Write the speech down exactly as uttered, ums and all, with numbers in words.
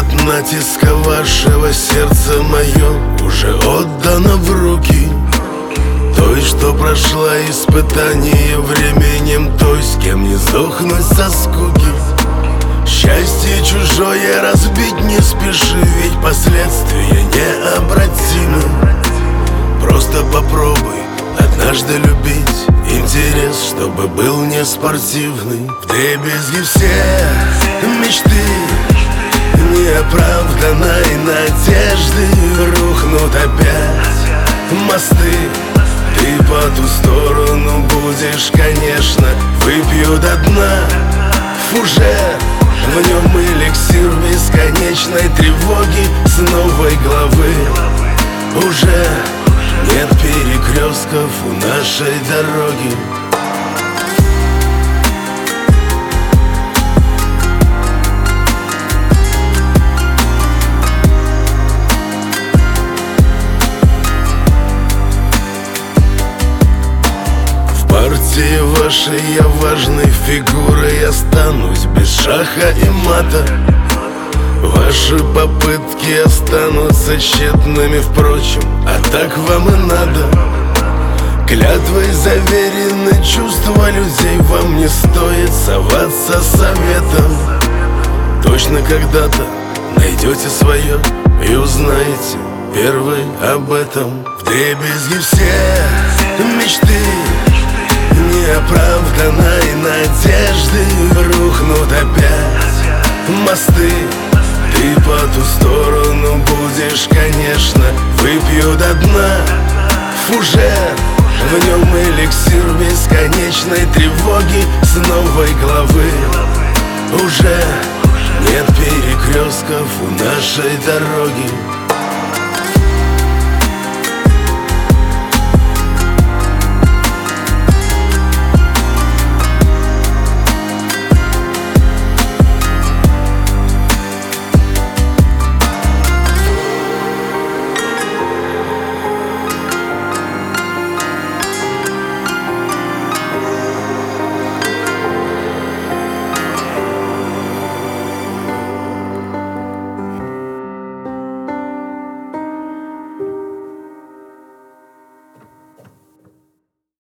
от натиска вашего сердца мое уже отдано в руки той, что прошла испытание временем, той, с кем не сдохнуть со скуки. Счастье чужое разбить не спеши, ведь последствия необратимы. Просто попробуй однажды любить, интерес, чтобы был не спортивный. Вдребезги все мечты неоправданной надежды рухнут опять мосты. Ты по ту сторону будешь, конечно, выпью до дна фужер. В нем эликсир бесконечной тревоги с новой главы. Уже нет перекрестков у нашей дороги. В партии вашей я важной фигурой останусь без шаха и мата. Ваши попытки останутся тщетными, впрочем, а так вам и надо. Клятвой заверены чувства людей, вам не стоит соваться советом. Точно когда-то найдете свое и узнаете первый об этом. Вдребезги все мечты неоправданной надежды рухнут опять мосты. Ты по ту сторону будешь, конечно, выпью до дна фужер. В нем эликсир бесконечной тревоги с новой главы. Уже нет перекрестков у нашей дороги.